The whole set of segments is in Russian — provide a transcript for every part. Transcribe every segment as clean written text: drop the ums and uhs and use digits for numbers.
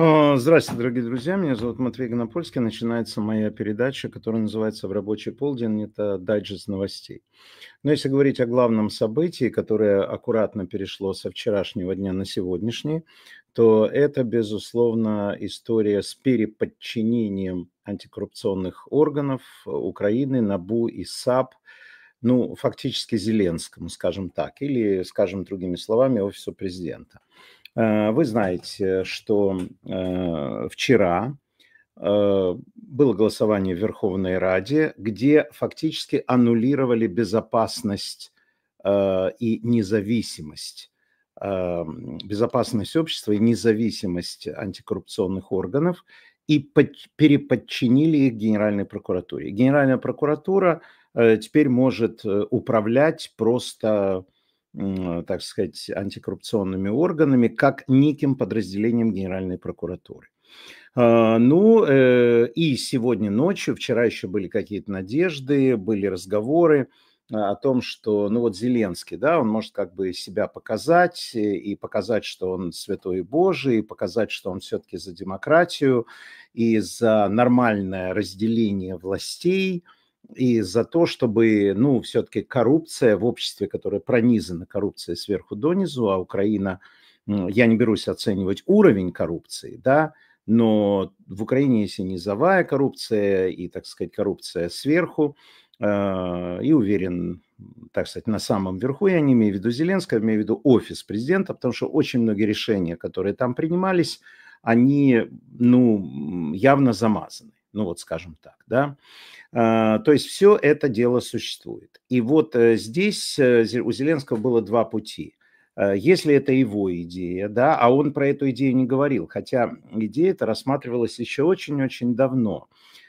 Здравствуйте, дорогие друзья. Меня зовут Матвей Гонопольский. Начинается моя передача, которая называется «В рабочий полдень». Это дайджест новостей. Но если говорить о главном событии, которое аккуратно перешло со вчерашнего дня на сегодняшний, то это, безусловно, история с переподчинением антикоррупционных органов Украины, НАБУ и САП, ну, фактически Зеленскому, скажем так, или, скажем другими словами, офису президента. Вы знаете, что вчера было голосование в Верховной Раде, где фактически аннулировали безопасность и независимость, безопасность общества и независимость антикоррупционных органов и переподчинили их Генеральной прокуратуре. Генеральная прокуратура теперь может управлять просто, так сказать, антикоррупционными органами, как неким подразделением Генеральной прокуратуры. И сегодня ночью, вчера еще были какие-то надежды, были разговоры о том, что, ну вот Зеленский, да, он может как бы себя показать и показать, что он святой и Божий, и показать, что он все-таки за демократию и за нормальное разделение властей, и за то, чтобы, ну, все-таки коррупция в обществе, которое пронизано коррупцией сверху донизу, а Украина, я не берусь оценивать уровень коррупции, да, но в Украине есть и низовая коррупция, и, так сказать, коррупция сверху, и уверен, так сказать, на самом верху, я не имею в виду Зеленского, я имею в виду офис президента, потому что очень многие решения, которые там принимались, они, ну, явно замазаны, ну вот скажем так, да. То есть все это дело существует. И вот здесь у Зеленского было два пути. Если это его идея, да, а он про эту идею не говорил, хотя идея эта рассматривалась еще очень-очень давно,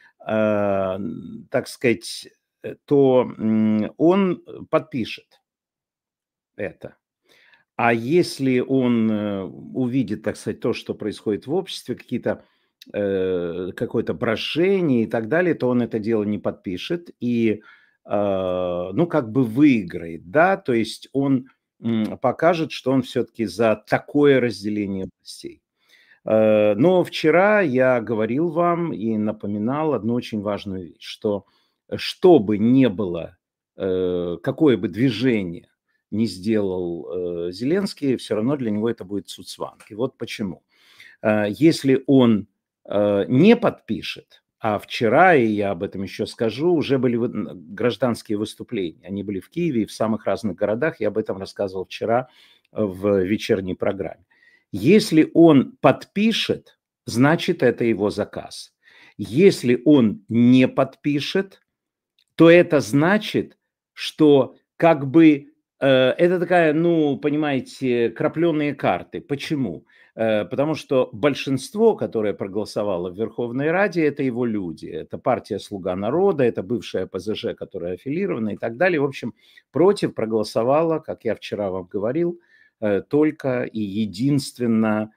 так сказать, то он подпишет это. А если он увидит, так сказать, то, что происходит в обществе, какое-то брожение и так далее, то он это дело не подпишет и, ну, как бы выиграет, да, то есть он покажет, что он все-таки за такое разделение властей. Но вчера я говорил вам и напоминал одну очень важную вещь, что бы ни было, какое бы движение не сделал Зеленский, все равно для него это будет цуцванг. И вот почему. Если он не подпишет, а вчера, и я об этом еще скажу, уже были гражданские выступления. Они были в Киеве и в самых разных городах. Я об этом рассказывал вчера в вечерней программе. Если он подпишет, значит, это его заказ. Если он не подпишет, то это значит, что как бы это такая, ну, понимаете, крапленые карты. Почему? Потому что большинство, которое проголосовало в Верховной Раде, это его люди. Это партия «Слуга народа», это бывшая ПЗЖ, которая аффилирована и так далее. В общем, против проголосовало, как я вчера вам говорил, только и единственно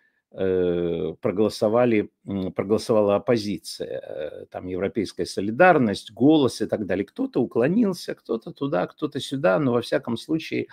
проголосовала оппозиция, там Европейская солидарность, «Голос» и так далее. Кто-то уклонился, кто-то туда, кто-то сюда, но во всяком случае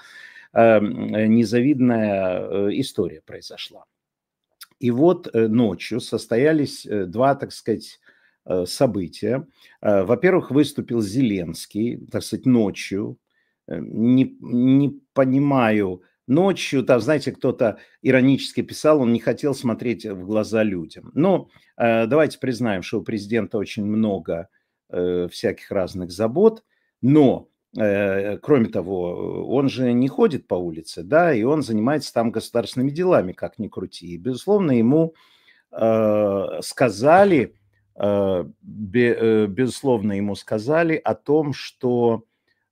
незавидная история произошла. И вот ночью состоялись два, так сказать, события. Во-первых, выступил Зеленский, так сказать, ночью. Не понимаю, ночью, там, знаете, кто-то иронически писал, он не хотел смотреть в глаза людям. Но давайте признаем, что у президента очень много всяких разных забот, но кроме того, он же не ходит по улице, да, и он занимается там государственными делами, как ни крути. И, безусловно, ему сказали, безусловно, ему сказали о том, что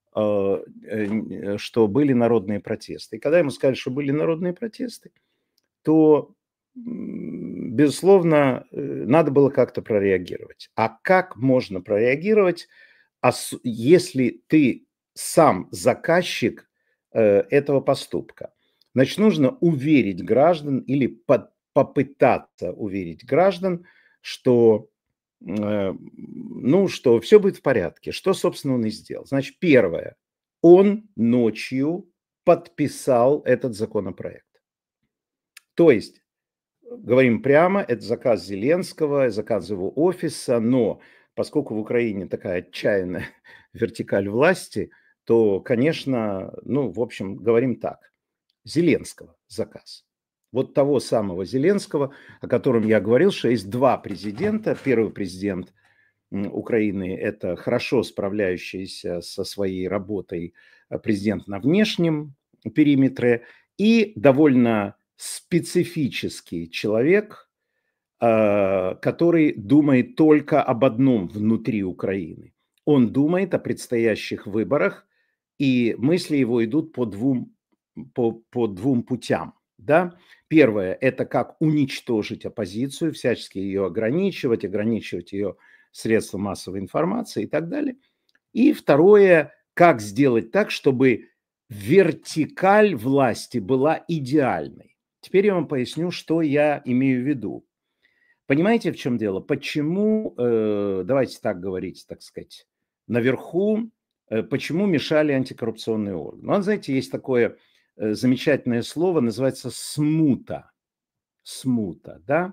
были народные протесты. И когда ему сказали, что были народные протесты, то, безусловно, надо было как-то прореагировать. А как можно прореагировать, если ты сам заказчик этого поступка? Значит, нужно уверить граждан или попытаться уверить граждан, что, ну, что все будет в порядке. Что, собственно, он и сделал. Значит, первое. Он ночью подписал этот законопроект. То есть говорим прямо, это заказ Зеленского, заказ его офиса, но поскольку в Украине такая отчаянная вертикаль власти, то, конечно, ну, в общем, говорим так, Зеленского заказ. Вот того самого Зеленского, о котором я говорил, что есть два президента. Первый президент Украины – это хорошо справляющийся со своей работой президент на внешнем периметре и довольно специфический человек, который думает только об одном внутри Украины. Он думает о предстоящих выборах, и мысли его идут по двум путям. Да? Первое – это как уничтожить оппозицию, всячески ее ограничивать ее средства массовой информации и так далее. И второе – как сделать так, чтобы вертикаль власти была идеальной. Теперь я вам поясню, что я имею в виду. Понимаете, в чем дело? Почему, давайте так говорить, так сказать, наверху, почему мешали антикоррупционные органы? Ну, знаете, есть такое замечательное слово, называется смута. Смута, да?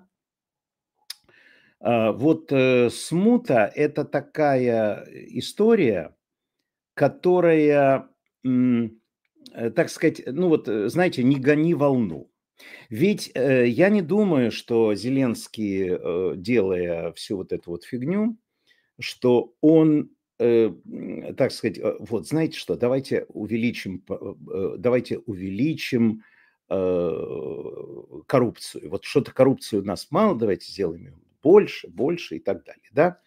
Вот смута – это такая история, которая, так сказать, ну вот, знаете, не гони волну. Ведь я не думаю, что Зеленский, делая всю вот эту вот фигню, что он, так сказать, вот знаете что, давайте увеличим коррупцию. Вот что-то коррупции у нас мало, давайте сделаем ее больше, больше и так далее. Да?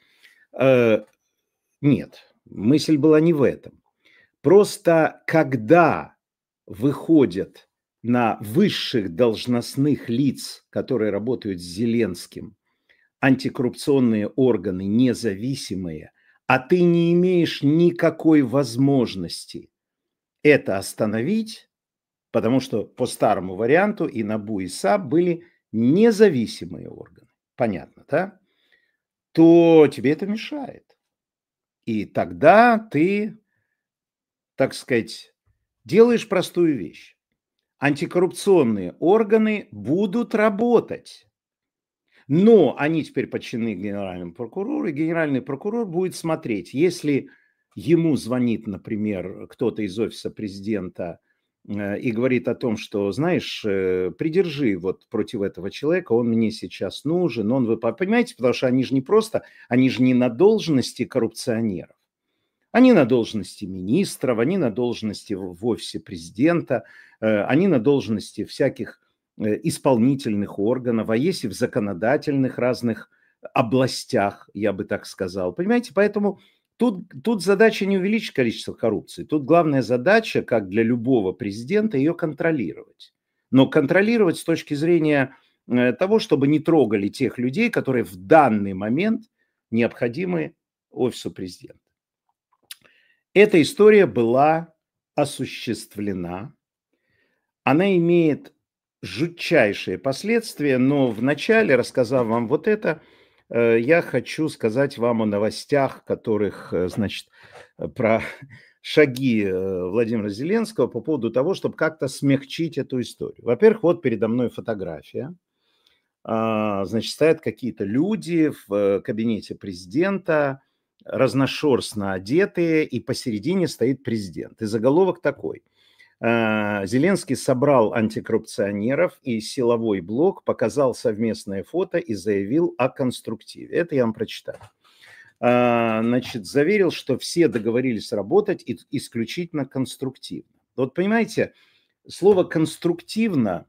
Нет, мысль была не в этом. Просто когда выходят на высших должностных лиц, которые работают с Зеленским, антикоррупционные органы независимые, а ты не имеешь никакой возможности это остановить, потому что по старому варианту и НАБУ, и САП были независимые органы, понятно, да? То тебе это мешает. И тогда ты, так сказать, делаешь простую вещь. Антикоррупционные органы будут работать. Но они теперь подчинены генеральному прокурору, и генеральный прокурор будет смотреть, если ему звонит, например, кто-то из офиса президента и говорит о том, что, знаешь, придержи вот против этого человека, он мне сейчас нужен, понимаете, потому что они же не просто, они же не на должности коррупционеров. Они на должности министров, они на должности в офисе президента, они на должности всяких исполнительных органов, а есть и в законодательных разных областях, я бы так сказал. Понимаете, поэтому тут задача не увеличить количество коррупции. Тут главная задача, как для любого президента, ее контролировать. Но контролировать с точки зрения того, чтобы не трогали тех людей, которые в данный момент необходимы офису президента. Эта история была осуществлена. Она имеет жутчайшие последствия, но вначале, рассказав вам вот это, я хочу сказать вам о новостях, которых, значит, про шаги Владимира Зеленского по поводу того, чтобы как-то смягчить эту историю. Во-первых, вот передо мной фотография. Значит, стоят какие-то люди в кабинете президента, разношерстно одетые, и посередине стоит президент. И заголовок такой. Зеленский собрал антикоррупционеров, и силовой блок показал совместное фото и заявил о конструктиве. Это я вам прочитаю. Значит, заверил, что все договорились работать исключительно конструктивно. Вот понимаете, слово «конструктивно»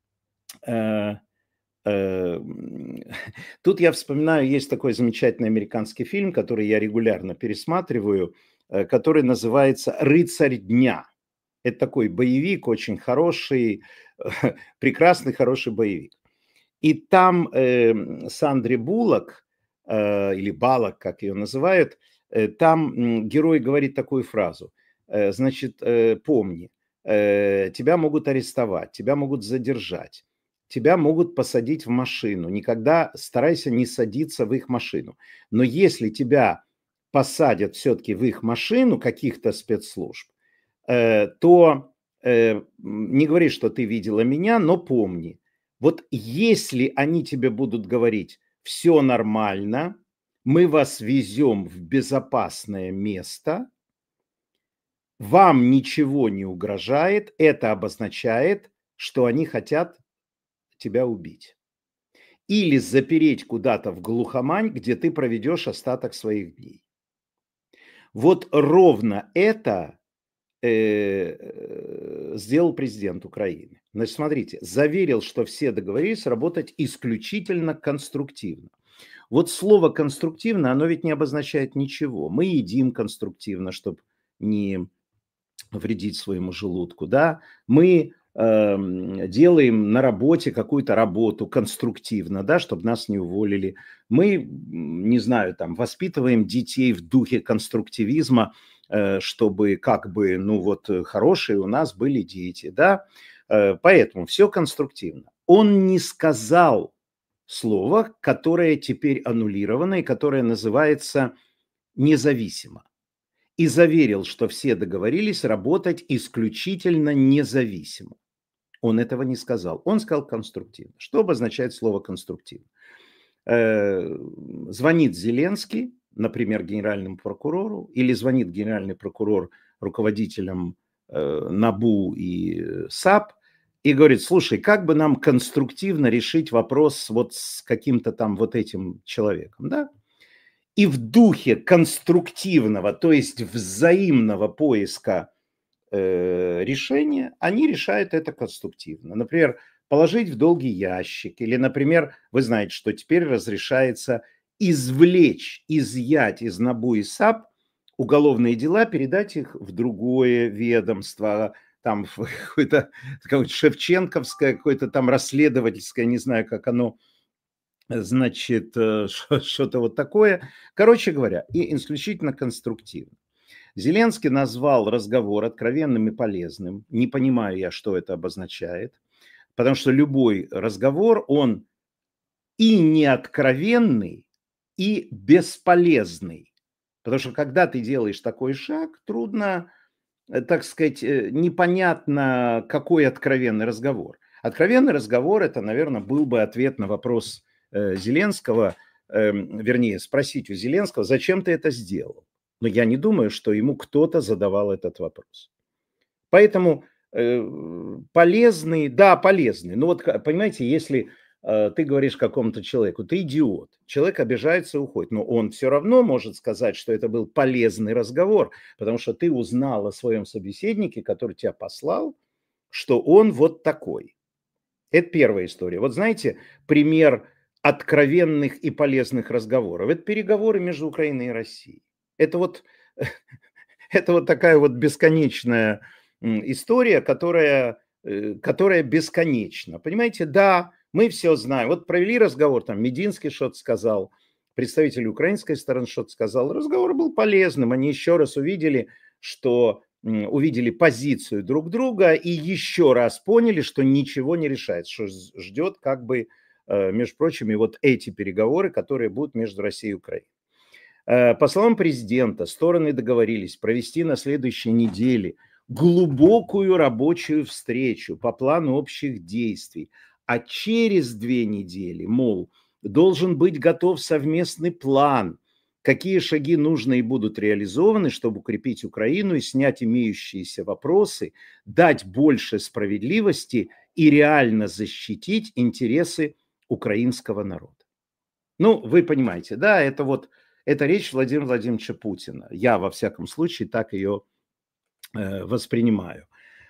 тут я вспоминаю, есть такой замечательный американский фильм, который я регулярно пересматриваю, который называется «Рыцарь дня». Это такой боевик, очень хороший, прекрасный, хороший боевик. И там Сандри Буллок, или Баллок, как ее называют, там герой говорит такую фразу. Значит, помни, тебя могут арестовать, тебя могут задержать, тебя могут посадить в машину. Никогда старайся не садиться в их машину. Но если тебя посадят все-таки в их машину каких-то спецслужб, то не говори, что ты видела меня, но помни, Вот если они тебе будут говорить: все нормально, мы вас везем в безопасное место, вам ничего не угрожает, это обозначает, что они хотят тебя убить. Или запереть куда-то в глухомань, где ты проведешь остаток своих дней. Вот ровно это сделал президент Украины. Значит, смотрите, заверил, что все договорились работать исключительно конструктивно. Вот слово конструктивно, оно ведь не обозначает ничего. Мы едим конструктивно, чтобы не вредить своему желудку, да. Мы делаем на работе какую-то работу конструктивно, да, чтобы нас не уволили. Мы, не знаю, там, воспитываем детей в духе конструктивизма, чтобы как бы, ну вот, хорошие у нас были дети, да. Поэтому все конструктивно. Он не сказал слово, которое теперь аннулировано и которое называется независимо. И заверил, что все договорились работать исключительно независимо. Он этого не сказал. Он сказал конструктивно. Что обозначает слово конструктивно? Звонит Зеленский, например, генеральному прокурору, или звонит генеральный прокурор руководителям НАБУ и САП и говорит: слушай, как бы нам конструктивно решить вопрос вот с каким-то там вот этим человеком, да? И в духе конструктивного, то есть взаимного поиска решения, они решают это конструктивно. Например, положить в долгий ящик. Или, например, вы знаете, что теперь разрешается извлечь, изъять из НАБУ и САП уголовные дела, передать их в другое ведомство, там в какое-то шевченковское, какое-то там расследовательское, не знаю, как оно, значит, что-то вот такое. Короче говоря, и исключительно конструктивно. Зеленский назвал разговор откровенным и полезным. Не понимаю я, что это обозначает, потому что любой разговор, он и неоткровенный, и бесполезный. Потому что когда ты делаешь такой шаг, трудно, так сказать, непонятно, какой откровенный разговор. Откровенный разговор – это, наверное, был бы ответ на вопрос Зеленского, вернее, спросить у Зеленского, зачем ты это сделал? Но я не думаю, что ему кто-то задавал этот вопрос. Поэтому полезный, да, полезный. Но вот, понимаете, если ты говоришь какому-то человеку: ты идиот, человек обижается и уходит, но он все равно может сказать, что это был полезный разговор, потому что ты узнал о своем собеседнике, который тебя послал, что он вот такой. Это первая история. Вот знаете, пример откровенных и полезных разговоров – это переговоры между Украиной и Россией. Это вот, это вот такая вот бесконечная история, которая бесконечна. Понимаете, да, мы все знаем. Вот провели разговор, там Мединский что-то сказал, представитель украинской стороны что-то сказал. Разговор был полезным. Они еще раз увидели, что увидели позицию друг друга и еще раз поняли, что ничего не решается, что ждет как бы, между прочим, и вот эти переговоры, которые будут между Россией и Украиной. По словам президента, стороны договорились провести на следующей неделе глубокую рабочую встречу по плану общих действий, а через 2 недели, мол, должен быть готов совместный план, какие шаги нужны и будут реализованы, чтобы укрепить Украину и снять имеющиеся вопросы, дать больше справедливости и реально защитить интересы украинского народа. Ну, вы понимаете, да, это речь Владимира Владимировича Путина. Я, во всяком случае, так ее воспринимаю.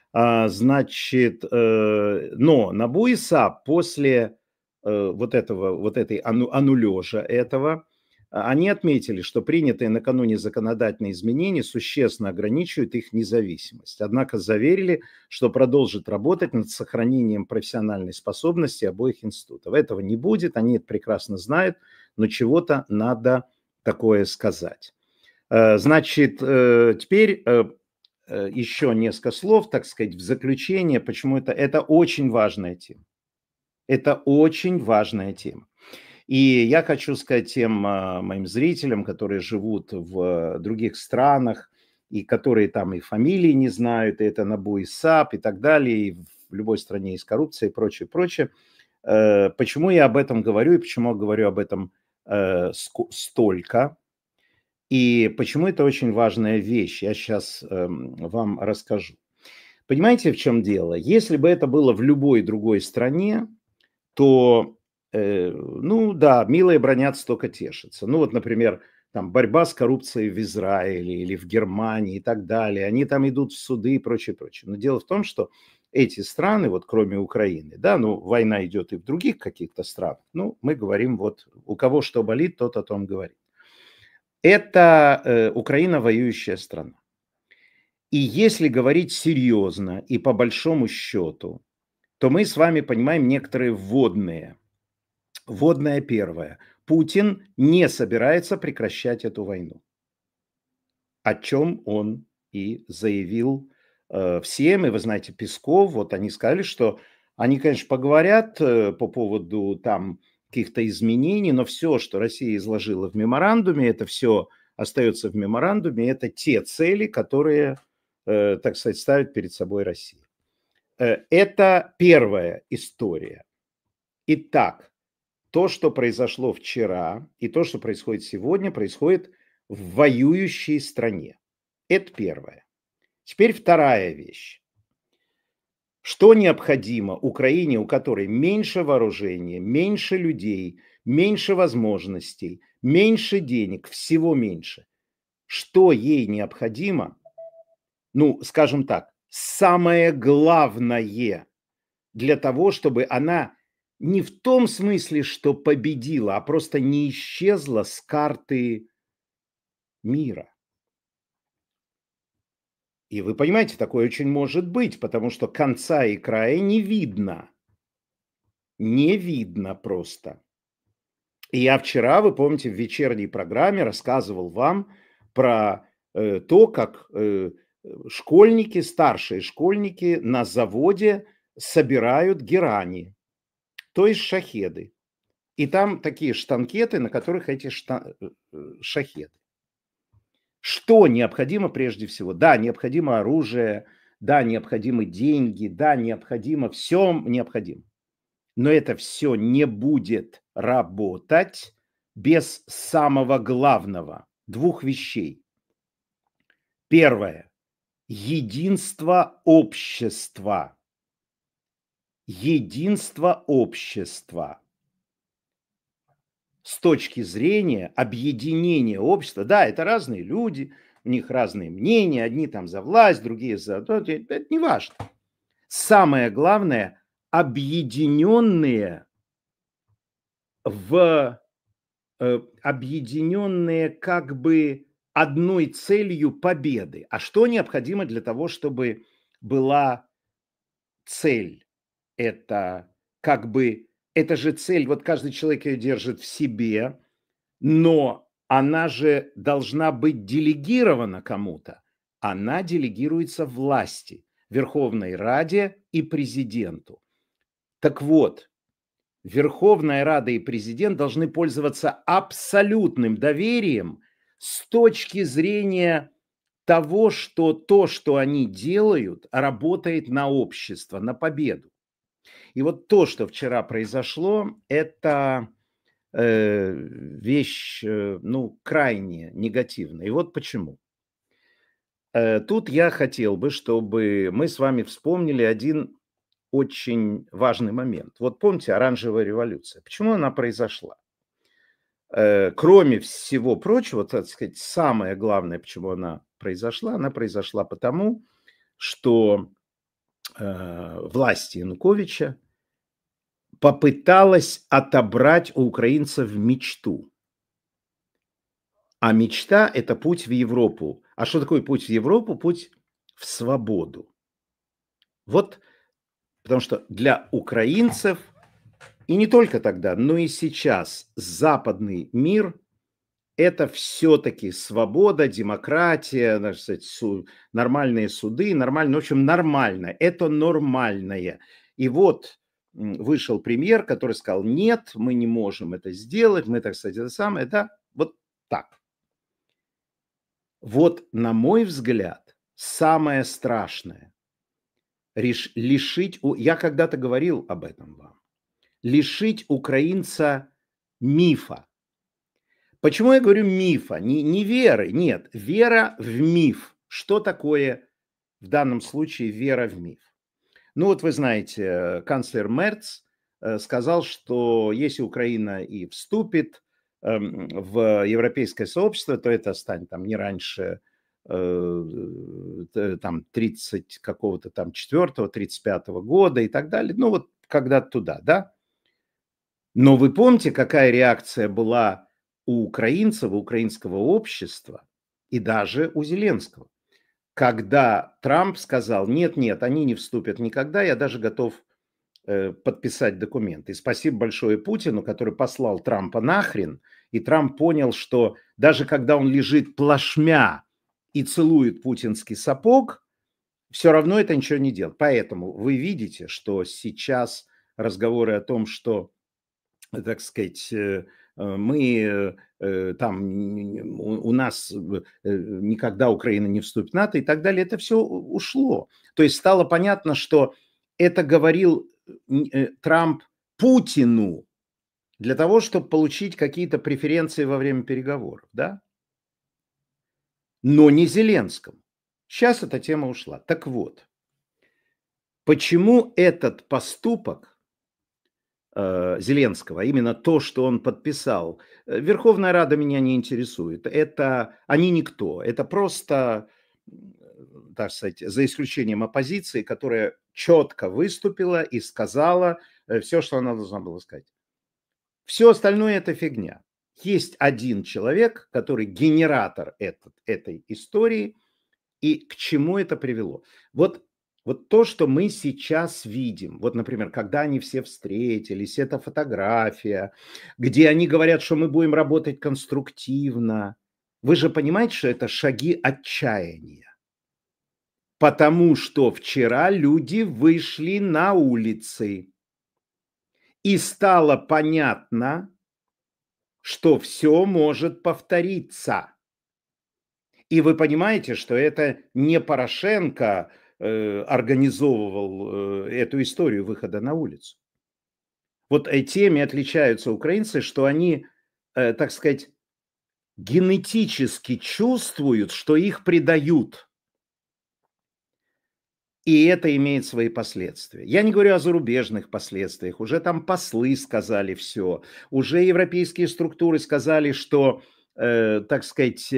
Значит, но НАБУ и САП после вот этой аннулежа этого, они отметили, что принятые накануне законодательные изменения существенно ограничивают их независимость. Однако заверили, что продолжат работать над сохранением профессиональной способности обоих институтов. Этого не будет, они это прекрасно знают, но чего-то надо такое сказать. Значит, теперь еще несколько слов, так сказать, в заключение, почему это очень важная тема. Это очень важная тема. И я хочу сказать тем моим зрителям, которые живут в других странах, и которые там и фамилии не знают, и это НАБУ и САП и так далее, и в любой стране есть коррупция и прочее, прочее. Почему я об этом говорю и почему я говорю об этом столько? И почему это очень важная вещь? Я сейчас вам расскажу. Понимаете, в чем дело? Если бы это было в любой другой стране, то, ну да, милые бранятся, только тешатся. Ну вот, например, там борьба с коррупцией в Израиле или в Германии и так далее. Они там идут в суды и прочее, прочее. Но дело в том, что эти страны, вот кроме Украины, да, ну война идет и в других каких-то странах, ну мы говорим вот, у кого что болит, тот о том говорит. Это Украина воюющая страна. И если говорить серьезно и по большому счету, то мы с вами понимаем некоторые вводные. Вводное первое. Путин не собирается прекращать эту войну, о чем он и заявил всем. И вы знаете, Песков, вот они сказали, что они, конечно, поговорят по поводу там каких-то изменений, но все, что Россия изложила в меморандуме, это все остается в меморандуме, это те цели, которые, так сказать, ставит перед собой Россия. Это первая история. Итак, то, что произошло вчера, и то, что происходит сегодня, происходит в воюющей стране. Это первое. Теперь вторая вещь. Что необходимо Украине, у которой меньше вооружения, меньше людей, меньше возможностей, меньше денег, всего меньше? Что ей необходимо? Ну, скажем так, самое главное для того, чтобы она не в том смысле, что победила, а просто не исчезла с карты мира. И вы понимаете, такое очень может быть, потому что конца и края не видно. Не видно просто. И я вчера, вы помните, в вечерней программе рассказывал вам про то, как школьники, старшие школьники на заводе собирают герани, то есть шахеды. И там такие штанкеты, на которых эти шахеды. Что необходимо прежде всего? Да, необходимо оружие, да, необходимы деньги, да, необходимо, все необходимо. Но это все не будет работать без самого главного, двух вещей. Первое. Единство общества. Единство общества. С точки зрения объединения общества, да, это разные люди, у них разные мнения, одни там за власть, другие за то, это не важно. Самое главное, объединенные объединенные как бы одной целью победы. А что необходимо для того, чтобы была цель? Это как бы, это же цель, вот каждый человек ее держит в себе, но она же должна быть делегирована кому-то. Она делегируется власти, Верховной Раде и президенту. Так вот, Верховная Рада и президент должны пользоваться абсолютным доверием с точки зрения того, что то, что они делают, работает на общество, на победу. И вот то, что вчера произошло, это вещь, ну, крайне негативная. И вот почему. Тут я хотел бы, чтобы мы с вами вспомнили один очень важный момент. Вот помните оранжевая революция? Почему она произошла? Кроме всего прочего, так сказать, самое главное, почему она произошла потому, что власть Януковича попыталась отобрать у украинцев мечту. А мечта – это путь в Европу. А что такое путь в Европу? Путь в свободу. Вот, потому что для украинцев, и не только тогда, но и сейчас, западный мир – это все-таки свобода, демократия, так сказать, нормальные суды, нормально, в общем, нормально. Это нормальное. И вот вышел премьер, который сказал: нет, мы не можем это сделать, мы, так сказать, это самое, да, вот так. Вот, на мой взгляд, самое страшное лишить, я когда-то говорил об этом вам, лишить украинца мифа. Почему я говорю мифа? Не веры, нет, вера в миф. Что такое в данном случае вера в миф? Ну вот вы знаете, канцлер Мерц сказал, что если Украина и вступит в европейское сообщество, то это станет там не раньше там 30 какого-то там 4-го, 35-го года и так далее. Ну вот когда-то туда, да? Но вы помните, какая реакция была у украинцев, у украинского общества и даже у Зеленского, когда Трамп сказал: нет, нет, они не вступят никогда, я даже готов подписать документы. И спасибо большое Путину, который послал Трампа нахрен, и Трамп понял, что даже когда он лежит плашмя и целует путинский сапог, все равно это ничего не делает. Поэтому вы видите, что сейчас разговоры о том, что, так сказать, мы там, у нас никогда Украина не вступит в НАТО и так далее, это все ушло. То есть стало понятно, что это говорил Трамп Путину для того, чтобы получить какие-то преференции во время переговоров, да? Но не Зеленскому. Сейчас эта тема ушла. Так вот, почему этот поступок Зеленского, а именно то, что он подписал. Верховная Рада меня не интересует. Это они никто. Это просто, так сказать, за исключением оппозиции, которая четко выступила и сказала все, что она должна была сказать. Все остальное это фигня. Есть один человек, который генератор этой истории, и к чему это привело. Вот то, что мы сейчас видим, вот, например, когда они все встретились, эта фотография, где они говорят, что мы будем работать конструктивно. Вы же понимаете, что это шаги отчаяния. Потому что вчера люди вышли на улицы, и стало понятно, что все может повториться. И вы понимаете, что это не Порошенко организовывал эту историю выхода на улицу. Вот теми отличаются украинцы, что они, так сказать, генетически чувствуют, что их предают. И это имеет свои последствия. Я не говорю о зарубежных последствиях. Уже там послы сказали все. Уже европейские структуры сказали, что, так сказать,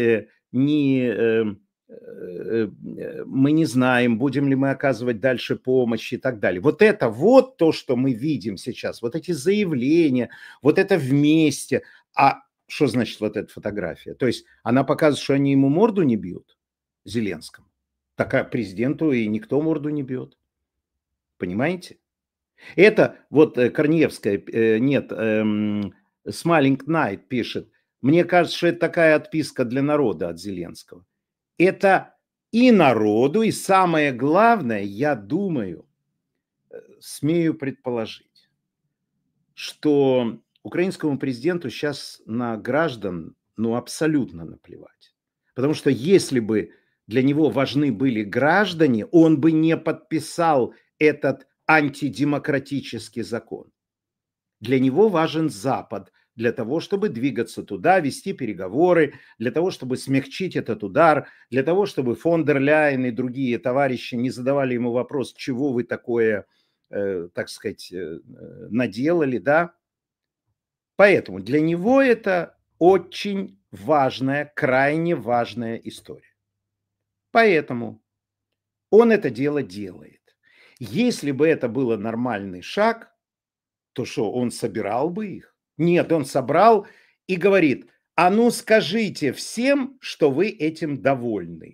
мы не знаем, будем ли мы оказывать дальше помощь и так далее. Вот это вот то, что мы видим сейчас. Вот эти заявления, вот это вместе. А что значит вот эта фотография? То есть она показывает, что они ему морду не бьют, Зеленскому. Так президенту и никто морду не бьет. Понимаете? Это вот Корнеевская, нет, Smiling Knight пишет. Мне кажется, что это такая отписка для народа от Зеленского. Это и народу, и самое главное, я думаю, смею предположить, что украинскому президенту сейчас на граждан, ну, абсолютно наплевать. Потому что если бы для него важны были граждане, он бы не подписал этот антидемократический закон. Для него важен Запад, для того, чтобы двигаться туда, вести переговоры, для того, чтобы смягчить этот удар, для того, чтобы фон дер Ляйен и другие товарищи не задавали ему вопрос, чего вы такое, так сказать, наделали, да. Поэтому для него это очень важная, крайне важная история. Поэтому он это дело делает. Если бы это был нормальный шаг, то что, он собирал бы их? Нет, он собрал и говорит: а ну скажите всем, что вы этим довольны.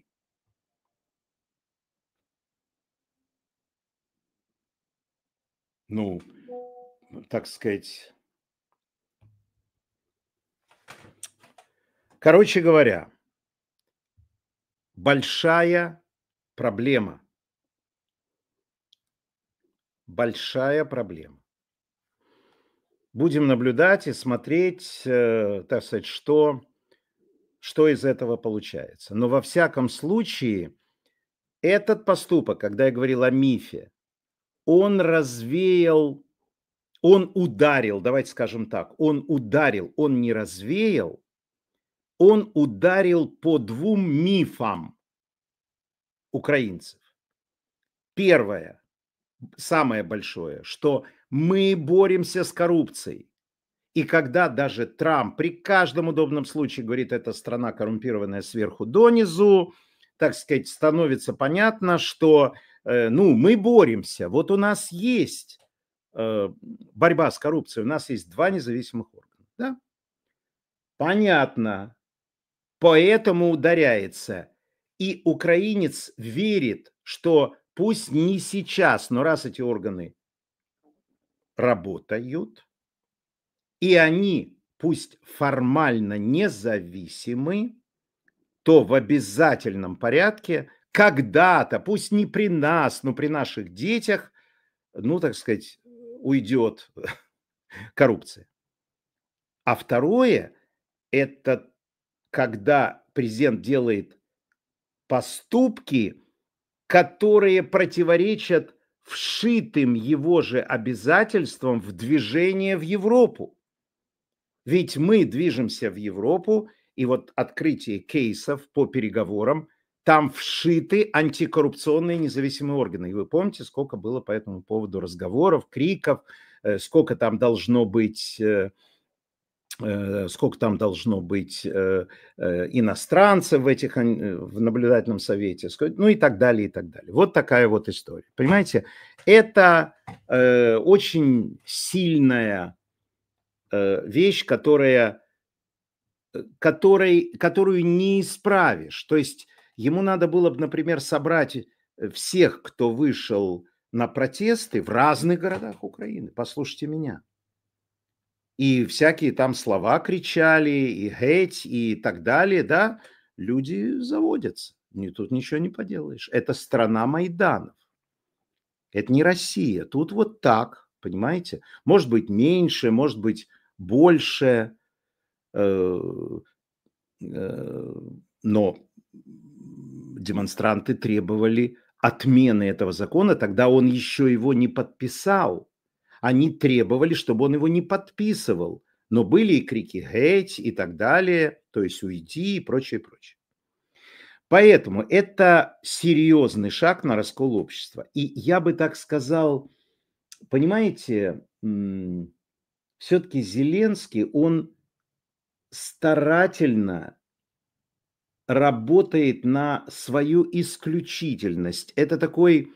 Ну, так сказать. Короче говоря, большая проблема. Большая проблема. Будем наблюдать и смотреть, так сказать, что из этого получается. Но во всяком случае, этот поступок, когда я говорил о мифе, он развеял Он ударил, давайте скажем так, он ударил, он не развеял, он ударил по двум мифам украинцев. Первое, самое большое, что мы боремся с коррупцией. И когда даже Трамп при каждом удобном случае говорит, это страна коррумпированная сверху донизу, так сказать, становится понятно, что ну, мы боремся. Вот у нас есть борьба с коррупцией, у нас есть два независимых органа. Да? Понятно. Поэтому ударяется. И украинец верит, что пусть не сейчас, но раз эти органы работают, и они пусть формально независимы, то в обязательном порядке когда-то, пусть не при нас, но при наших детях, ну, так сказать, уйдет коррупция. А второе, это когда президент делает поступки, которые противоречат вшитым его же обязательствам в движение в Европу. Ведь мы движемся в Европу, и вот открытие кейсов по переговорам, там вшиты антикоррупционные независимые органы. И вы помните, сколько было по этому поводу разговоров, криков, сколько там должно быть иностранцев в этих в наблюдательном совете, ну и так далее, и так далее. Вот такая вот история. Понимаете, это очень сильная вещь, которую не исправишь. То есть ему надо было бы, например, собрать всех, кто вышел на протесты в разных городах Украины. Послушайте меня. И всякие там слова кричали, и геть, и так далее, да, люди заводятся. Тут ничего не поделаешь. Это страна Майданов. Это не Россия. Тут вот так, понимаете? Может быть меньше, может быть больше, но демонстранты требовали отмены этого закона, тогда он еще его не подписал. Они требовали, чтобы он его не подписывал. Но были и крики «геть» и так далее, то есть «уйди» и прочее, прочее. Поэтому это серьезный шаг на раскол общества. И я бы так сказал, понимаете, все-таки Зеленский, он старательно работает на свою исключительность. Это такой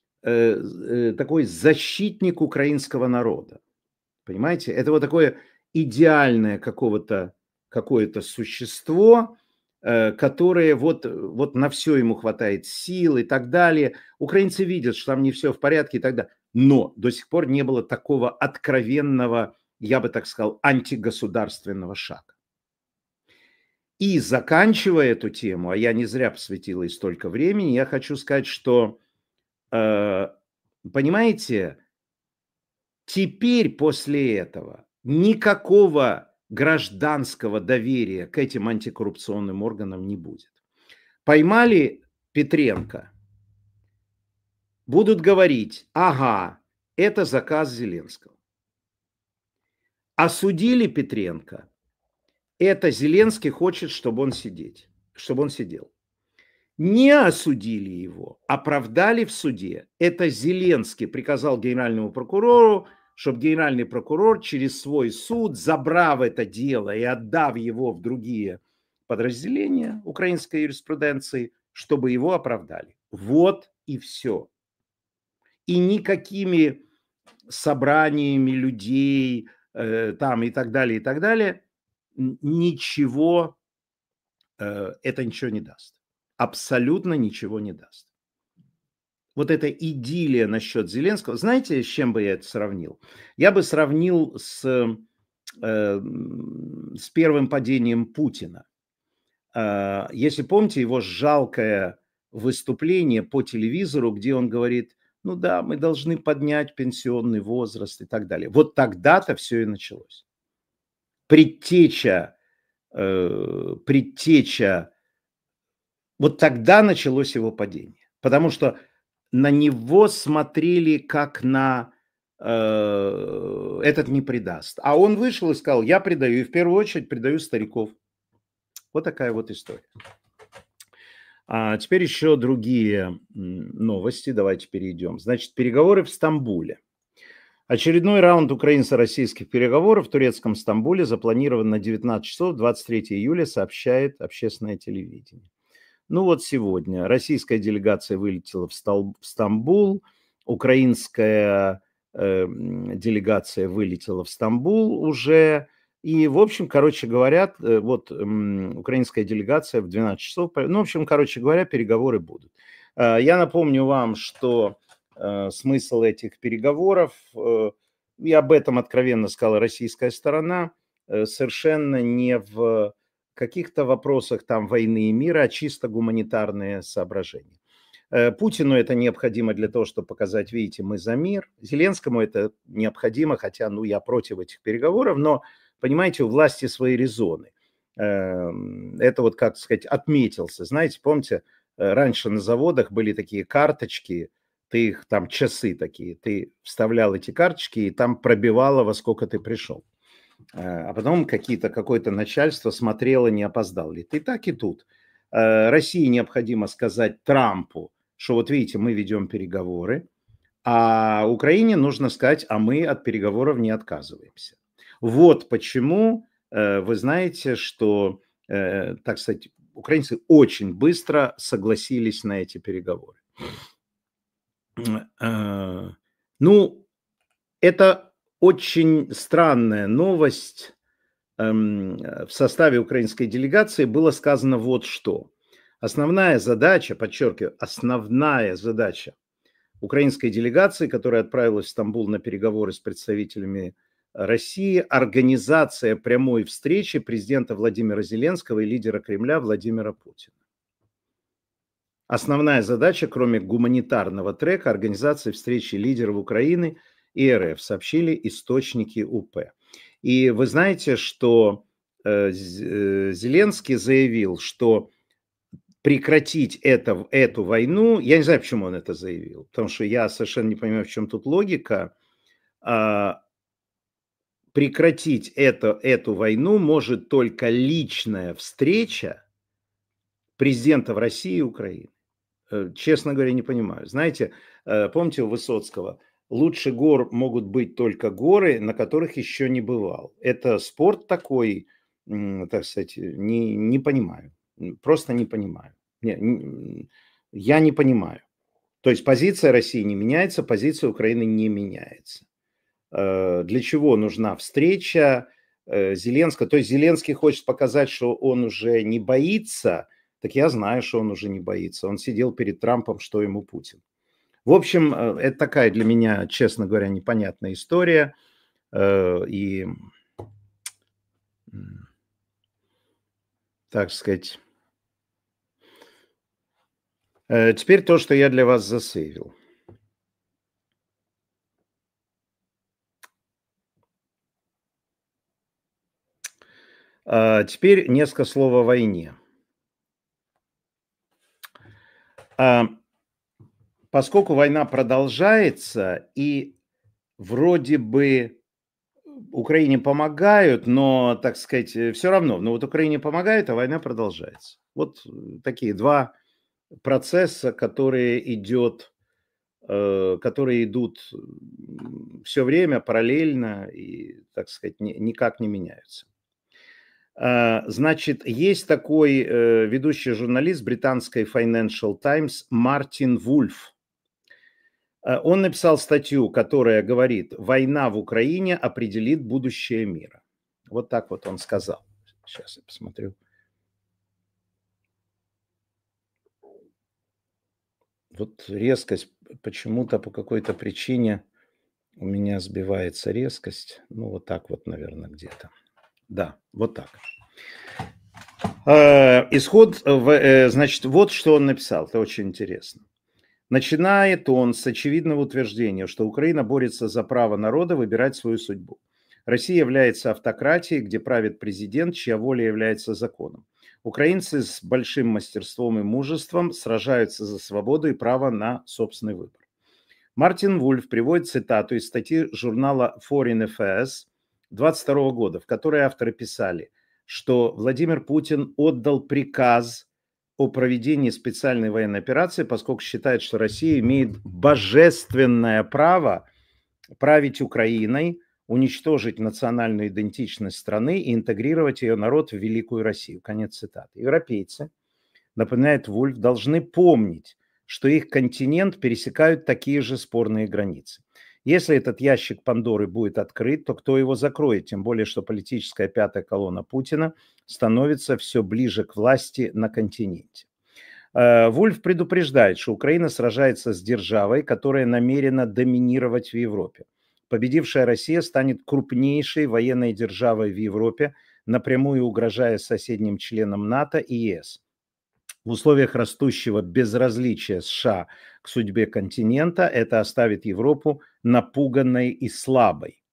защитник украинского народа. Понимаете? Это вот такое идеальное какое-то существо, которое вот на все ему хватает сил и так далее. Украинцы видят, что там не все в порядке и так далее. Но до сих пор не было такого откровенного, я бы так сказал, антигосударственного шага. И заканчивая эту тему, а я не зря посвятил ей столько времени, я хочу сказать, что, понимаете, теперь после этого никакого гражданского доверия к этим антикоррупционным органам не будет. Поймали Петренко, будут говорить, ага, это заказ Зеленского. Осудили Петренко, это Зеленский хочет, чтобы он сидел. Не осудили его, оправдали в суде. Это Зеленский приказал генеральному прокурору, чтобы генеральный прокурор через свой суд, забрав это дело и отдав его в другие подразделения украинской юриспруденции, чтобы его оправдали. Вот и все. И никакими собраниями людей там и так далее, ничего, это ничего не даст. Абсолютно ничего не даст. Вот эта идиллия насчет Зеленского, знаете, с чем бы я это сравнил? Я бы сравнил с первым падением Путина. Если помните его жалкое выступление по телевизору, где он говорит, ну да, мы должны поднять пенсионный возраст и так далее. Вот тогда-то все и началось. Предтеча, вот тогда началось его падение. Потому что на него смотрели как на этот не предаст. А он вышел и сказал, я предаю, и в первую очередь предаю стариков. Вот такая вот история. А теперь еще другие новости. Давайте перейдем. Значит, переговоры в Стамбуле. Очередной раунд украинско-российских переговоров в турецком Стамбуле запланирован на 19 часов 23 июля, сообщает общественное телевидение. Ну вот сегодня российская делегация вылетела в Стамбул, украинская делегация вылетела в Стамбул уже. И, в общем, короче говоря, вот украинская делегация в 12 часов, ну, в общем, короче говоря, переговоры будут. Я напомню вам, что смысл этих переговоров, и об этом откровенно сказала российская сторона, совершенно не в каких-то вопросах там войны и мира, а чисто гуманитарные соображения. Путину это необходимо для того, чтобы показать, видите, мы за мир. Зеленскому это необходимо, хотя, ну, я против этих переговоров, но, понимаете, у власти свои резоны. Это вот, как сказать, отметился. Знаете, помните, раньше на заводах были такие карточки, ты их там часы такие, ты вставлял эти карточки и там пробивало, во сколько ты пришел. А потом какое-то начальство смотрело, не опоздал ли ты. Так и тут. России необходимо сказать Трампу, что вот видите, мы ведем переговоры, а Украине нужно сказать, а мы от переговоров не отказываемся. Вот почему вы знаете, что, так сказать, украинцы очень быстро согласились на эти переговоры. Ну, это очень странная новость. В составе украинской делегации было сказано вот что. Основная задача, подчеркиваю, основная задача украинской делегации, которая отправилась в Стамбул на переговоры с представителями России, организация прямой встречи президента Владимира Зеленского и лидера Кремля Владимира Путина. Основная задача, кроме гуманитарного трека, организации встречи лидеров Украины и РФ, сообщили источники УП. И вы знаете, что Зеленский заявил, что прекратить эту войну, я не знаю, почему он это заявил, потому что я совершенно не понимаю, в чем тут логика, прекратить эту войну может только личная встреча президентов России и Украины. Честно говоря, не понимаю. Знаете, помните у Высоцкого, лучше гор могут быть только горы, на которых еще не бывал. Это спорт такой, так сказать, не понимаю. Просто не понимаю. Я не понимаю. То есть позиция России не меняется, позиция Украины не меняется. Для чего нужна встреча Зеленского? То есть Зеленский хочет показать, что он уже не боится. Так я знаю, что он уже не боится. Он сидел перед Трампом, что ему Путин. В общем, это такая для меня, честно говоря, непонятная история. И, так сказать, теперь то, что я для вас засейвил. Теперь несколько слов о войне. Поскольку война продолжается, и вроде бы Украине помогают, но, так сказать, все равно. Но вот Украине помогают, а война продолжается. Вот такие два процесса, которые идут все время параллельно и, так сказать, никак не меняются. Значит, есть такой ведущий журналист британской Financial Times Мартин Вульф. Он написал статью, которая говорит, война в Украине определит будущее мира. Вот так вот он сказал. Сейчас я посмотрю. Вот резкость, почему-то по какой-то причине у меня сбивается резкость. Ну, вот так вот, наверное, где-то. Да, вот так. Значит, вот что он написал. Это очень интересно. Начинает он с очевидного утверждения, что Украина борется за право народа выбирать свою судьбу. Россия является автократией, где правит президент, чья воля является законом. Украинцы с большим мастерством и мужеством сражаются за свободу и право на собственный выбор. Мартин Вульф приводит цитату из статьи журнала Foreign Affairs 22 года, в которой авторы писали, что Владимир Путин отдал приказ о проведении специальной военной операции, поскольку считает, что Россия имеет божественное право править Украиной, уничтожить национальную идентичность страны и интегрировать ее народ в великую Россию. Конец цитаты. Европейцы, напоминает Вульф, должны помнить, что их континент пересекают такие же спорные границы. Если этот ящик Пандоры будет открыт, то кто его закроет? Тем более, что политическая пятая колонна Путина становится все ближе к власти на континенте. Вульф предупреждает, что Украина сражается с державой, которая намерена доминировать в Европе. Победившая Россия станет крупнейшей военной державой в Европе, напрямую угрожая соседним членам НАТО и ЕС. В условиях растущего безразличия США к судьбе континента это оставит Европу напуганной и слабой.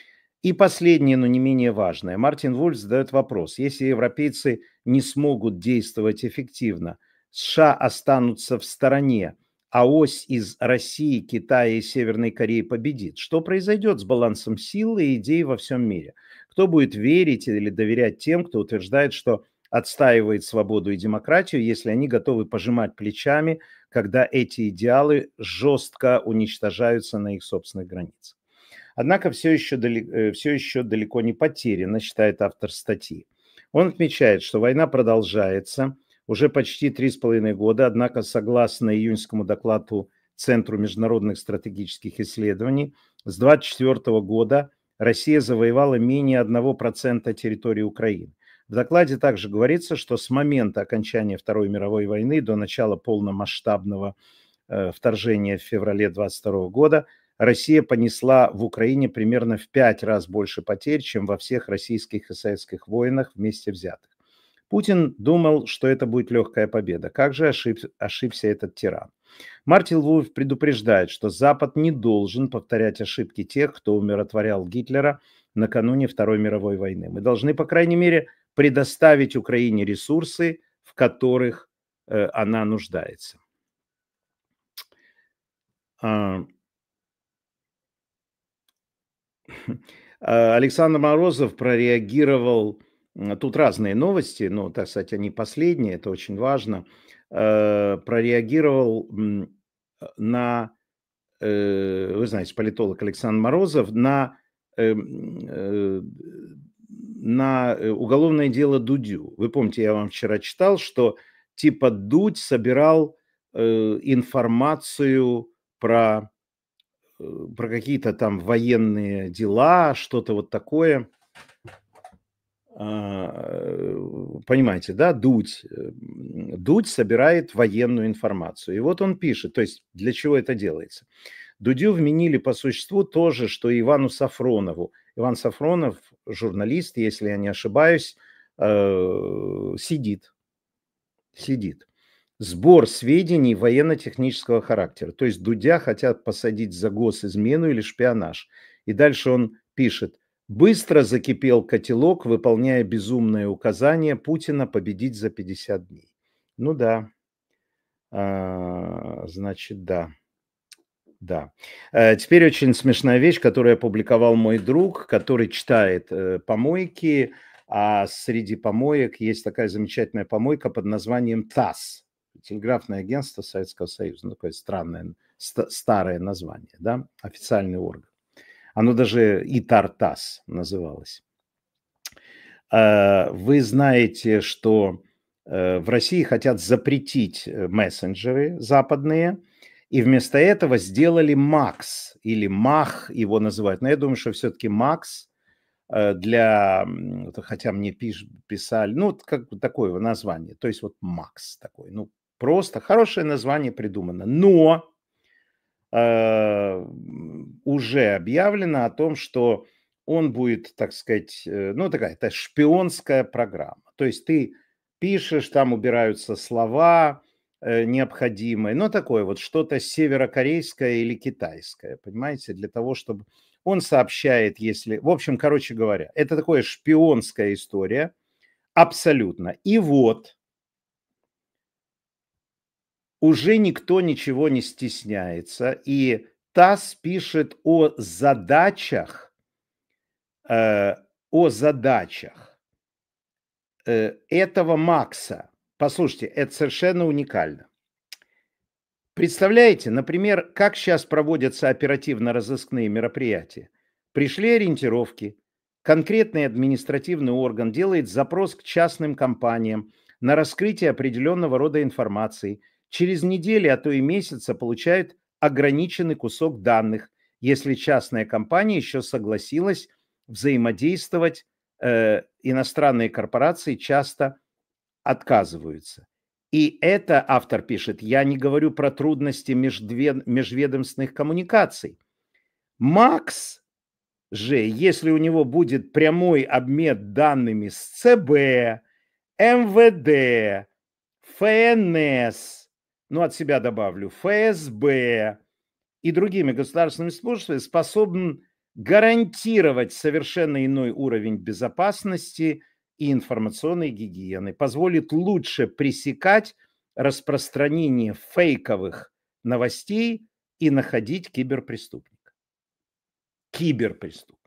И последнее, но не менее важное. Мартин Вульф задает вопрос. Если европейцы не смогут действовать эффективно, США останутся в стороне, а ось из России, Китая и Северной Кореи победит. Что произойдет с балансом силы и идей во всем мире? Кто будет верить или доверять тем, кто утверждает, что отстаивает свободу и демократию, если они готовы пожимать плечами, когда эти идеалы жестко уничтожаются на их собственных границах? Однако все еще далеко не потеряно, считает автор статьи. Он отмечает, что война продолжается уже почти 3,5 года, однако, согласно июньскому докладу Центру международных стратегических исследований, с 2024 года Россия завоевала менее 1% территории Украины. В докладе также говорится, что с момента окончания Второй мировой войны до начала полномасштабного вторжения в феврале 2022 года Россия понесла в Украине примерно в 5 раз больше потерь, чем во всех российских и советских войнах вместе взятых. Путин думал, что это будет легкая победа. Как же ошибся этот тиран? Мартин Вульф предупреждает, что Запад не должен повторять ошибки тех, кто умиротворял Гитлера накануне Второй мировой войны. Мы должны, по крайней мере, предоставить Украине ресурсы, в которых она нуждается. Александр Морозов прореагировал, тут разные новости, но, так сказать, они последние, это очень важно, прореагировал на, вы знаете, политолог Александр Морозов, на уголовное дело Дудю. Вы помните, я вам вчера читал, что типа Дудь собирал информацию про какие-то там военные дела, что-то вот такое. Понимаете, да, Дудь собирает военную информацию. И вот он пишет, то есть для чего это делается. Дудю вменили по существу то же, что и Ивану Сафронову. Иван Сафронов, журналист, если я не ошибаюсь, сидит. Сбор сведений военно-технического характера. То есть Дудя хотят посадить за госизмену или шпионаж. И дальше он пишет. Быстро закипел котелок, выполняя безумное указание Путина победить за 50 дней. Ну да. Значит, да. Да. Теперь очень смешная вещь, которую опубликовал мой друг, который читает помойки, а среди помоек есть такая замечательная помойка под названием ТАСС. Телеграфное агентство Советского Союза. Ну, такое странное, старое название, да, официальный орган. Оно даже ИТАР-ТАСС называлось. Вы знаете, что в России хотят запретить мессенджеры западные, и вместо этого сделали МАКС, или МАХ его называют. Но я думаю, что все-таки МАКС для, хотя мне писали, ну, как такое название, то есть вот МАКС такой, ну, просто хорошее название придумано. Но уже объявлено о том, что он будет, так сказать, ну, такая шпионская программа. То есть ты пишешь, там убираются слова необходимые, но такое вот что-то северокорейское или китайское, понимаете, для того, чтобы он сообщает, если... В общем, короче говоря, это такое шпионская история, абсолютно. И вот уже никто ничего не стесняется, и ТАСС пишет о задачах, э, о задачах этого Макса. Послушайте, это совершенно уникально. Представляете, например, как сейчас проводятся оперативно-розыскные мероприятия? Пришли ориентировки, конкретный административный орган делает запрос к частным компаниям на раскрытие определенного рода информации. Через недели, а то и месяца получают ограниченный кусок данных, если частная компания еще согласилась взаимодействовать, иностранные корпорации часто отказываются. И это автор пишет, я не говорю про трудности межведомственных коммуникаций. Макс же, если у него будет прямой обмен данными с ЦБ, МВД, ФНС, ну от себя добавлю, ФСБ и другими государственными службами, способен гарантировать совершенно иной уровень безопасности и информационной гигиены, позволит лучше пресекать распространение фейковых новостей и находить киберпреступника. Киберпреступник.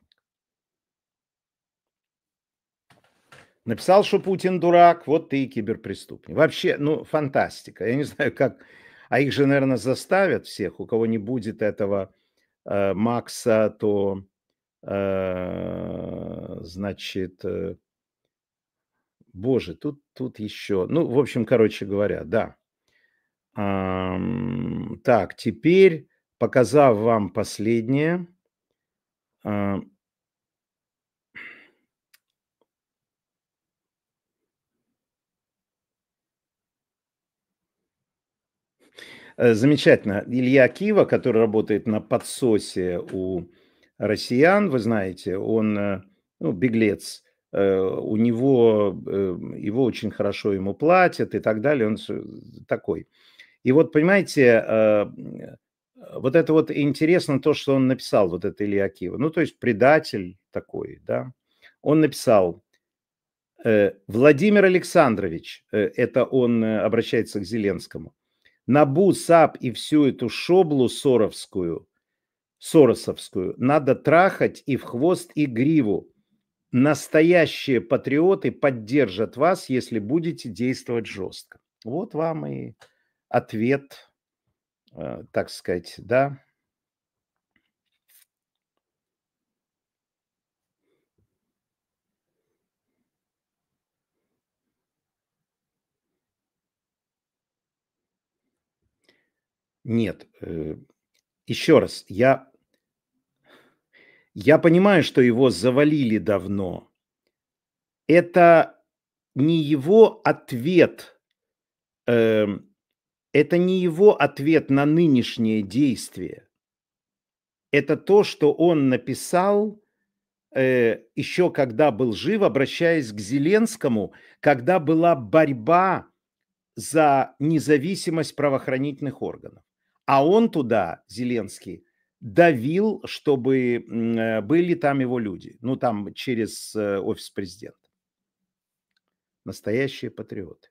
Написал, что Путин дурак, вот ты и киберпреступник. Вообще, ну, фантастика. Я не знаю, как... А их же, наверное, заставят всех. У кого не будет этого Макса, то, значит, боже, тут еще... Ну, в общем, короче говоря, да. Так, теперь, показав вам последнее... Замечательно. Илья Кива, который работает на подсосе у россиян, вы знаете, он, ну, беглец, у него, его очень хорошо ему платят и так далее, он такой. И вот, понимаете, вот это вот интересно то, что он написал, вот это Илья Кива, ну, то есть предатель такой, да, он написал, Владимир Александрович, это он обращается к Зеленскому, НАБУ, САП и всю эту шоблу соросовскую надо трахать и в хвост, и гриву. Настоящие патриоты поддержат вас, если будете действовать жестко. Вот вам и ответ, так сказать, да. Нет, еще раз, я понимаю, что его завалили давно. Это не его ответ, это не его ответ на нынешнее действие. Это то, что он написал еще когда был жив, обращаясь к Зеленскому, когда была борьба за независимость правоохранительных органов. А он туда, Зеленский, давил, чтобы были там его люди. Ну, там через офис президента. Настоящие патриоты.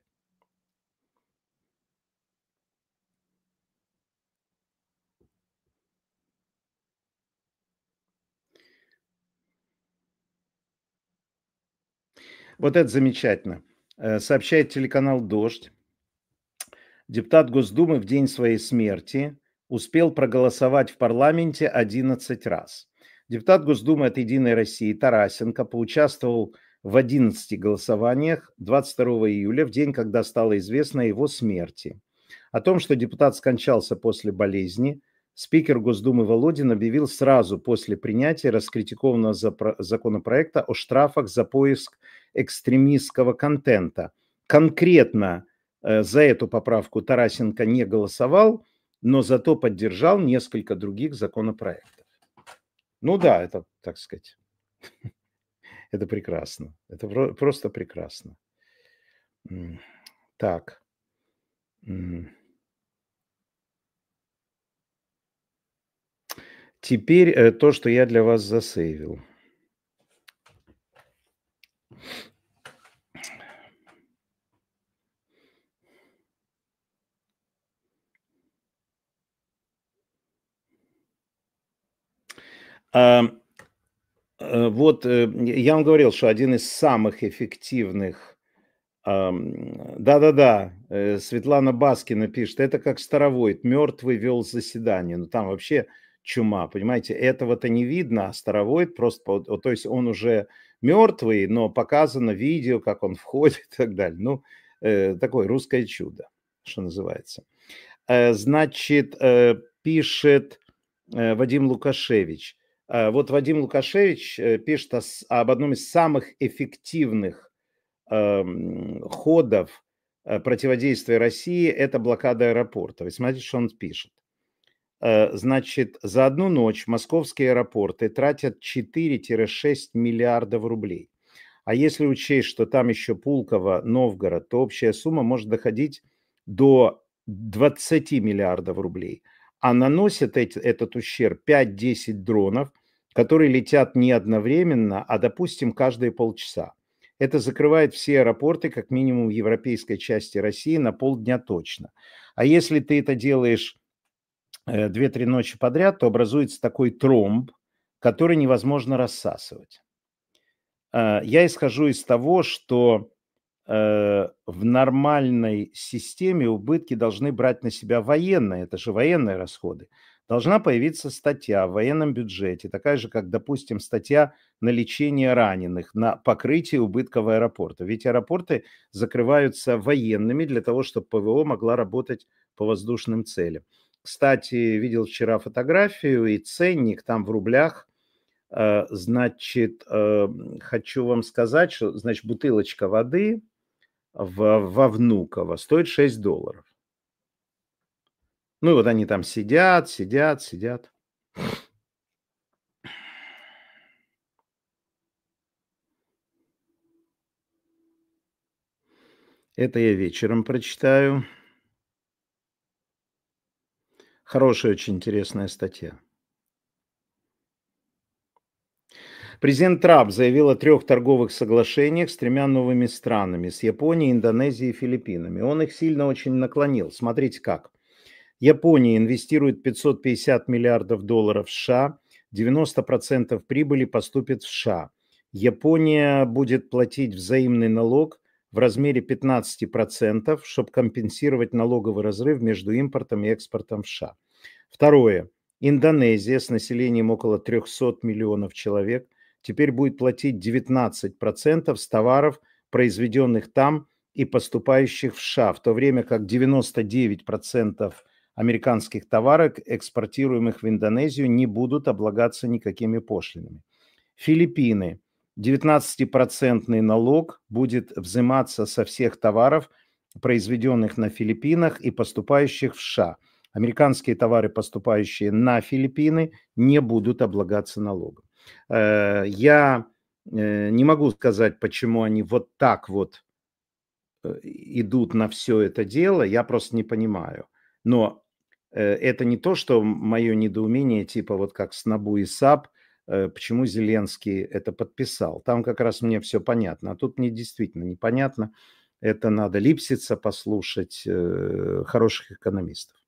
Вот это замечательно. Сообщает телеканал «Дождь». Депутат Госдумы в день своей смерти успел проголосовать в парламенте 11 раз. Депутат Госдумы от «Единой России» Тарасенко поучаствовал в 11 голосованиях 22 июля, в день, когда стало известно о его смерти. О том, что депутат скончался после болезни, спикер Госдумы Володин объявил сразу после принятия раскритикованного законопроекта о штрафах за поиск экстремистского контента. Конкретно за эту поправку Тарасенко не голосовал, но зато поддержал несколько других законопроектов. Ну да, это, так сказать, это прекрасно. Это просто прекрасно. Так. Теперь то, что я для вас засейвил. Вот я вам говорил, что один из самых эффективных, да-да-да, Светлана Баскина пишет, это как Старовойт, мертвый вел заседание. Ну там вообще чума, понимаете, этого-то не видно, а Старовойт просто, то есть он уже мертвый, но показано видео, как он входит и так далее. Ну, такое русское чудо, что называется. Значит, пишет Вадим Лукашевич. Вот Вадим Лукашевич пишет об одном из самых эффективных ходов противодействия России – это блокада аэропорта. Вы смотрите, что он пишет. Значит, за одну ночь московские аэропорты тратят 4-6 миллиардов рублей. А если учесть, что там еще Пулково, Новгород, то общая сумма может доходить до 20 миллиардов рублей. А наносят этот ущерб 5-10 дронов, которые летят не одновременно, а, допустим, каждые полчаса. Это закрывает все аэропорты, как минимум в европейской части России, на полдня точно. А если ты это делаешь 2-3 ночи подряд, то образуется такой тромб, который невозможно рассасывать. Я исхожу из того, что в нормальной системе убытки должны брать на себя военные, это же военные расходы. Должна появиться статья в военном бюджете, такая же, как, допустим, статья на лечение раненых, на покрытие убытков аэропорта. Ведь аэропорты закрываются военными для того, чтобы ПВО могла работать по воздушным целям. Кстати, видел вчера фотографию и ценник там в рублях. Значит, хочу вам сказать, что, значит, бутылочка воды во Внуково стоит $6. Ну и вот они там сидят. Это я вечером прочитаю. Хорошая, очень интересная статья. Президент Трамп заявил о 3 торговых соглашениях с 3 новыми странами, с Японией, Индонезией и Филиппинами. Он их сильно очень наклонил. Смотрите как. Япония инвестирует 550 миллиардов долларов в США, 90% прибыли поступит в США. Япония будет платить взаимный налог в размере 15%, чтобы компенсировать налоговый разрыв между импортом и экспортом в США. Второе. Индонезия с населением около 300 миллионов человек теперь будет платить 19% с товаров, произведенных там и поступающих в США, в то время как 99% американских товаров, экспортируемых в Индонезию, не будут облагаться никакими пошлинами. Филиппины. 19% налог будет взиматься со всех товаров, произведенных на Филиппинах и поступающих в США. Американские товары, поступающие на Филиппины, не будут облагаться налогом. Я не могу сказать, почему они вот так вот идут на все это дело, я просто не понимаю. Но это не то, что мое недоумение, типа вот как с НАБУ и САП, почему Зеленский это подписал. Там как раз мне все понятно, а тут мне действительно непонятно. Это надо Липсица послушать, хороших экономистов.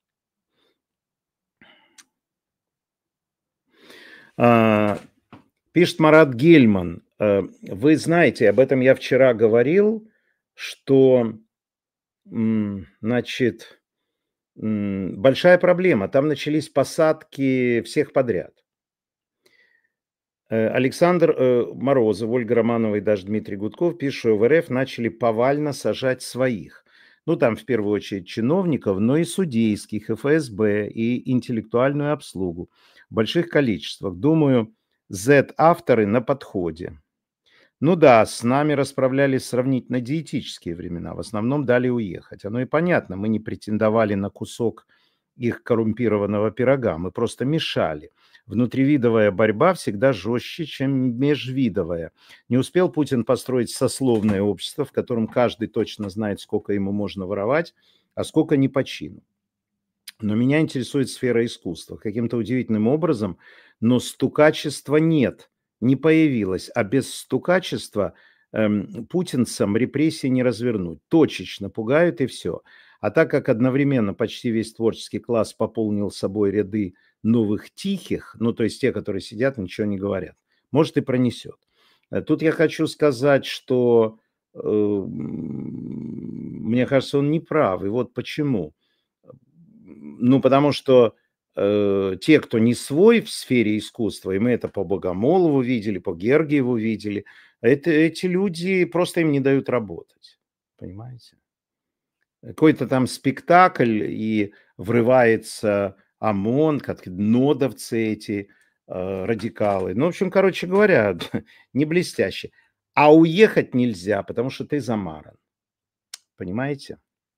Пишет Марат Гельман. Вы знаете, об этом я вчера говорил, что, значит, большая проблема. Там начались посадки всех подряд. Александр Морозов, Ольга Романова и даже Дмитрий Гудков пишут, что в РФ начали повально сажать своих. Ну, там в первую очередь чиновников, но и судейских, и ФСБ, и интеллектуальную обслугу в больших количествах. Думаю, Z-авторы на подходе. Ну да, с нами расправлялись сравнительно диетические времена, в основном дали уехать. Оно и понятно, мы не претендовали на кусок их коррумпированного пирога, мы просто мешали. Внутривидовая борьба всегда жестче, чем межвидовая. Не успел Путин построить сословное общество, в котором каждый точно знает, сколько ему можно воровать, а сколько не по чину. Но меня интересует сфера искусства. Каким-то удивительным образом, но стукачества нет, не появилось. А без стукачества путинцам репрессии не развернуть. Точечно пугают и все. А так как одновременно почти весь творческий класс пополнил собой ряды новых тихих, ну, то есть те, которые сидят, ничего не говорят, может, и пронесет. Тут я хочу сказать, что, мне кажется, он не прав. И вот почему. Ну, потому что те, кто не свой в сфере искусства, и мы это по Богомолову видели, по Гергиеву видели, эти люди просто им не дают работать. Понимаете? Какой-то там спектакль, и врывается ОМОН, как нодовцы эти, радикалы. Ну, в общем, короче говоря, не блестяще. А уехать нельзя, потому что ты замаран. Понимаете?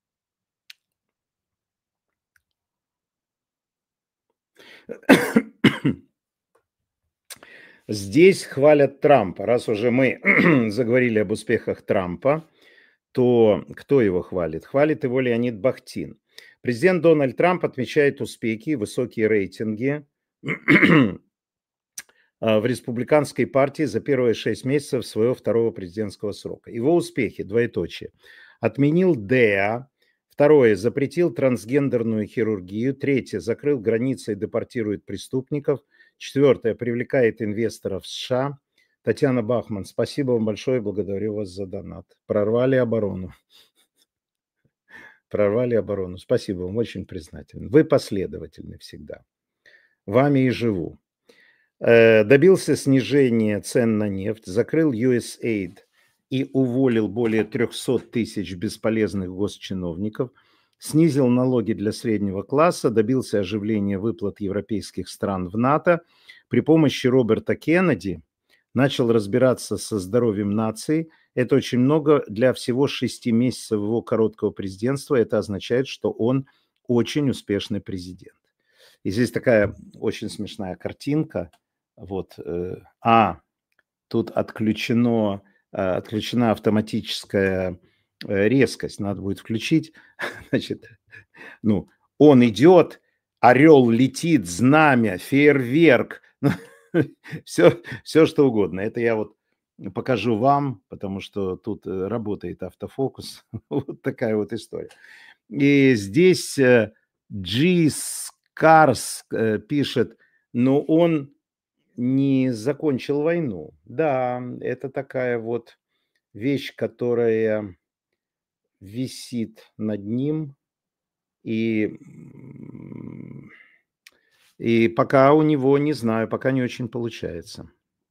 Здесь хвалят Трампа. Раз уже мы заговорили об успехах Трампа, то кто его хвалит? Хвалит его Леонид Бахтин. Президент Дональд Трамп отмечает успехи, высокие рейтинги в республиканской партии за первые 6 месяцев своего второго президентского срока. Его успехи, двоеточие. Отменил ДЭА. Второе, запретил трансгендерную хирургию. Третье, закрыл границы и депортирует преступников. Четвертое, привлекает инвесторов в США. Татьяна Бахман, спасибо вам большое, благодарю вас за донат. Прорвали оборону. Прорвали оборону. Спасибо вам, очень признателен. Вы последовательны всегда. Вами и живу. Добился снижения цен на нефть, закрыл USAID и уволил более 300 тысяч бесполезных госчиновников, снизил налоги для среднего класса, добился оживления выплат европейских стран в НАТО, при помощи Роберта Кеннеди начал разбираться со здоровьем нации. Это очень много для всего 6 месяцев его короткого президентства. Это означает, что он очень успешный президент. И здесь такая очень смешная картинка. Вот, тут отключена автоматическая резкость, надо будет включить. Значит, ну, он идет, орел летит, знамя, фейерверк, все что угодно. Это я вот покажу вам, потому что тут работает автофокус. Вот такая вот история. И здесь G. Scars пишет, но он не закончил войну. Да, это такая вот вещь, которая висит над ним, и, и пока у него, не знаю, пока не очень получается.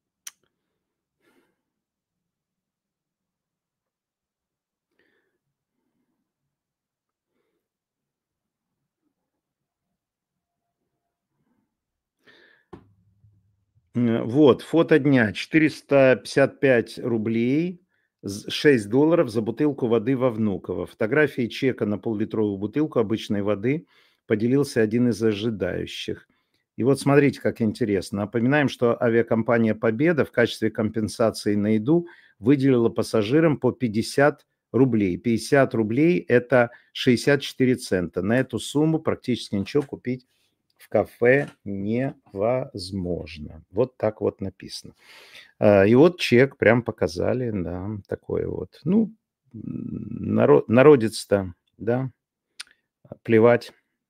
Вот, фото дня. 455 рублей, 6 долларов за бутылку воды во Внуково. Фотографии чека на пол-литровую бутылку обычной воды поделился один из ожидающих. И вот смотрите, как интересно. Напоминаем, что авиакомпания «Победа» в качестве компенсации на еду выделила пассажирам по 50 рублей. 50 рублей – это 64 цента. На эту сумму практически ничего купить в кафе невозможно. Вот так вот написано. И вот чек прям показали, да, такой вот. Ну, народец-то, да, плевать.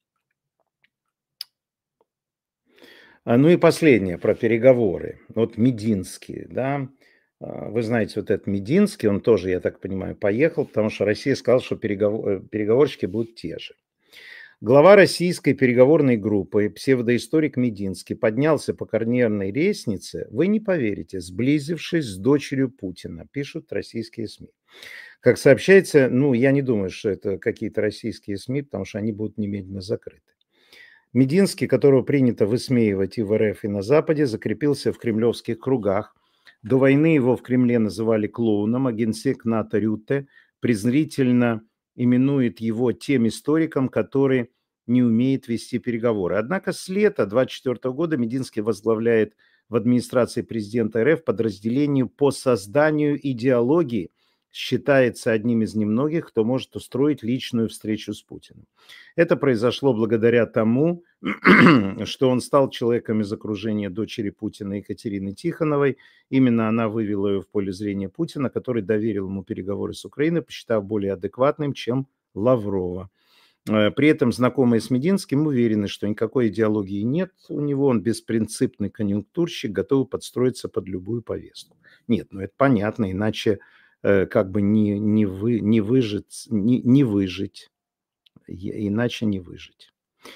Ну и последнее про переговоры. Вот Мединский, да. Вы знаете, вот этот Мединский, он тоже, я так понимаю, поехал, потому что Россия сказала, что переговорщики будут те же. Глава российской переговорной группы, псевдоисторик Мединский, поднялся по карьерной лестнице, вы не поверите, сблизившись с дочерью Путина, пишут российские СМИ. Как сообщается, ну, я не думаю, что это какие-то российские СМИ, потому что они будут немедленно закрыты. Мединский, которого принято высмеивать и в РФ, и на Западе, закрепился в кремлевских кругах. До войны его в Кремле называли клоуном, а генсек НАТО Рютте презрительно именует его тем историком, который не умеет вести переговоры. Однако с лета 2024 года Мединский возглавляет в администрации президента РФ подразделение по созданию идеологии, считается одним из немногих, кто может устроить личную встречу с Путиным. Это произошло благодаря тому, что он стал человеком из окружения дочери Путина Екатерины Тихоновой. Именно она вывела ее в поле зрения Путина, который доверил ему переговоры с Украиной, посчитав более адекватным, чем Лаврова. При этом знакомые с Мединским уверены, что никакой идеологии нет у него, он беспринципный конъюнктурщик, готовый подстроиться под любую повестку. Нет, ну это понятно, иначе как бы не выжить, иначе не выжить.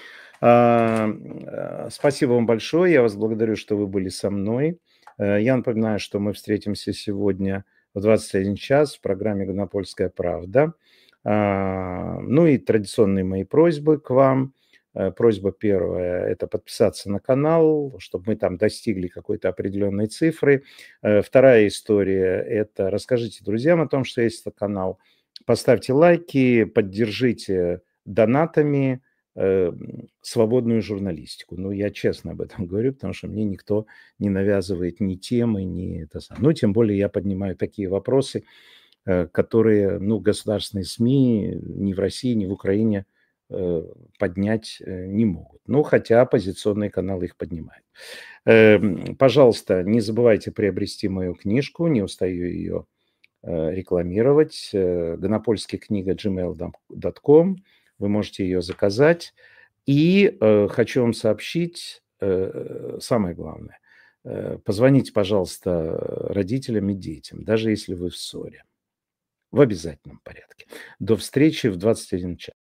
Спасибо вам большое, я вас благодарю, что вы были со мной. Я напоминаю, что мы встретимся сегодня в 21 час в программе «Гонопольская правда». Ну и традиционные мои просьбы к вам. Просьба первая – это подписаться на канал, чтобы мы там достигли какой-то определенной цифры. Вторая история – это расскажите друзьям о том, что есть этот канал. Поставьте лайки, поддержите донатами свободную журналистику. Ну, я честно об этом говорю, потому что мне никто не навязывает ни темы, ни это самое. Ну, тем более я поднимаю такие вопросы, которые, ну, государственные СМИ ни в России, ни в Украине поднять не могут. Ну, хотя оппозиционные каналы их поднимают. Пожалуйста, не забывайте приобрести мою книжку, не устаю ее рекламировать. Гонопольская книга gmail.com. Вы можете ее заказать. И хочу вам сообщить самое главное. Позвоните, пожалуйста, родителям и детям, даже если вы в ссоре. В обязательном порядке. До встречи в 21 час.